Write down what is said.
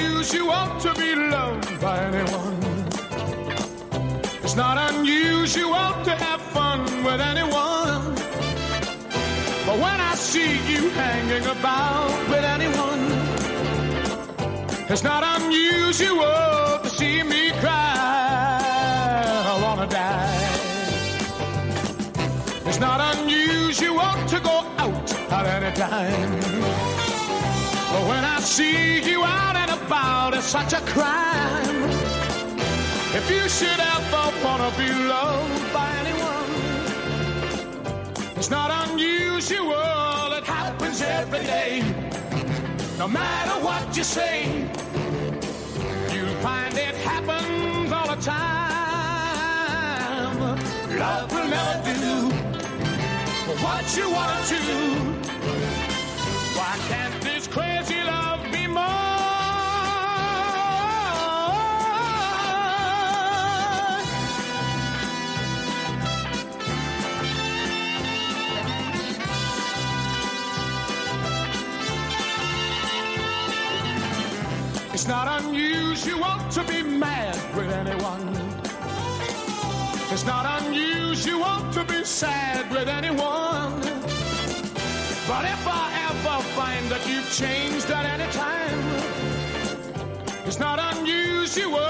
unusual to be loved by anyone. It's not unusual to have fun with anyone. But when I see you hanging about with anyone, it's not unusual to see me cry. I wanna die. It's not unusual to go out at any time. But when I see you out and about, it's such a crime. If you should ever wanna be loved by anyone, it's not unusual, it happens every day. No matter what you say, you'll find it happens all the time. Love will never do what you want to. Why can't this crazy love be more? It's not unusual to be mad with anyone. It's not unusual to be sad with anyone. But if I ever find that you've changed at any time, it's not unusual